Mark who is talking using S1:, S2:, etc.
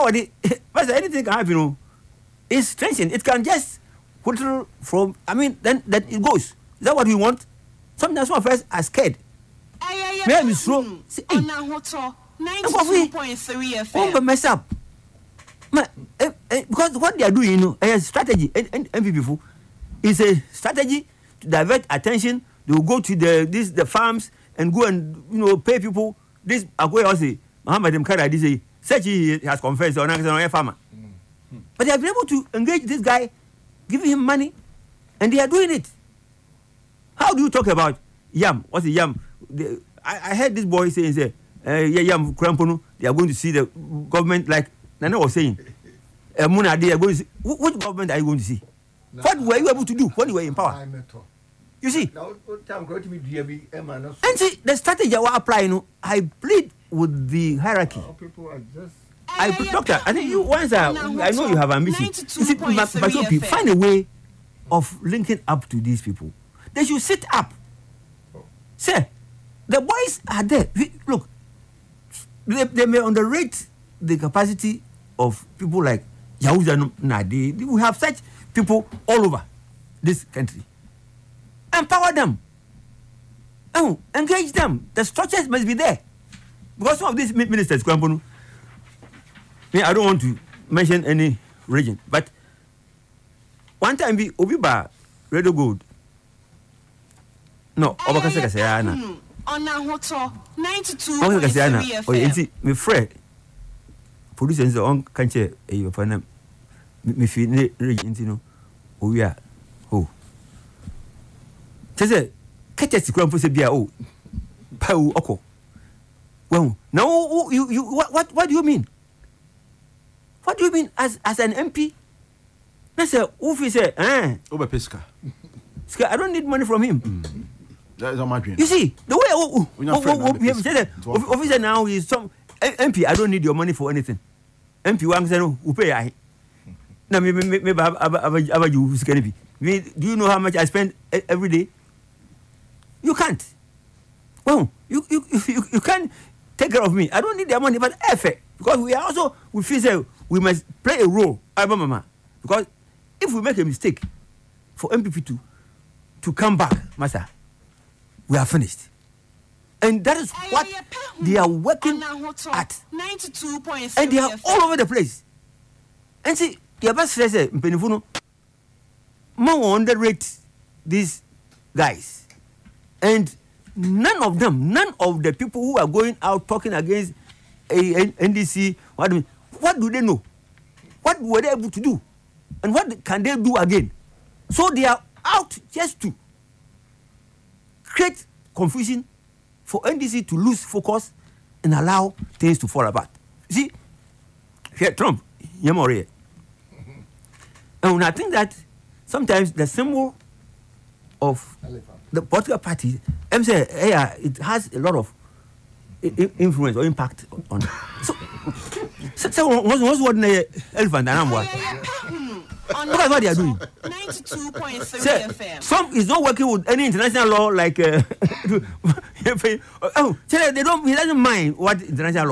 S1: what but anything can happen. It's tension. It can just whittle from. I mean, then that it goes. Is that what we want? Sometimes some of us are scared. Maybe so.
S2: On a hotel 92.3 FM.
S1: Oh, mess up. Because what they are doing, a strategy, and people is a strategy to divert attention. They will go to the farms and go and pay people. This Agoy say Muhammad Mkara this said he has confessed on a farmer. But they have been able to engage this guy, giving him money, and they are doing it. How do you talk about yam? What's the yam? I heard this boy saying, yam Krampono, they are going to see the government like Nana was saying. Muna, they are going to see. Which government are you going to see? No. What were you able to do when you were in power? You see? And see, the strategy I was applying, I plead with the hierarchy.
S3: People are just...
S1: Doctor, I think you once I know you have ambition. You see, but find a way of linking up to these people. They should sit up. Say, the boys are there. Look, they may underrate the capacity of people like Yahuza Nadi. We have such people all over this country. Empower them. Engage them. The structures must be there. Because some of these ministers, I don't want to mention any region, but one time we Obiba Radio Gold. No, Obakasa Kasayana.
S2: On a hotel 92.3 FM.
S1: Oh, you see, my friend, producers on country, you find me feel region, oh, yeah, oh. Say, catch us to say, oh, Pau Oko. Well, now, you, what do you mean? What do you mean as an MP? I said, Ufi said,
S3: Over Pesca.
S1: I don't need money from him.
S3: That is on my dream.
S1: You see, the way we have said officer now is some MP, I don't need your money for anything. MP one said, who pay I? Now, maybe do you know how much I spend every day? You can't. Well, you can't take care of me. I don't need their money, but effort. Because we feel we must play a role, because if we make a mistake for MPP to come back, Master, we are finished. And that is what they are working at.
S2: 92.3
S1: and they are all over the place. And see, the best says, Mpenifuno, more underrate these guys. And none of the people who are going out talking against NDC, what do they know? What were they able to do? And what can they do again? So they are out just to create confusion for NDC to lose focus and allow things to fall apart. See, here, Trump, Yamore. And I think that sometimes the symbol of the political party, it has a lot of influence or impact on. So what's what the elephant and I'm what? Look at what they are doing.
S2: 92.3 FM.
S1: Some is not working with any international law like. He doesn't mind what international law.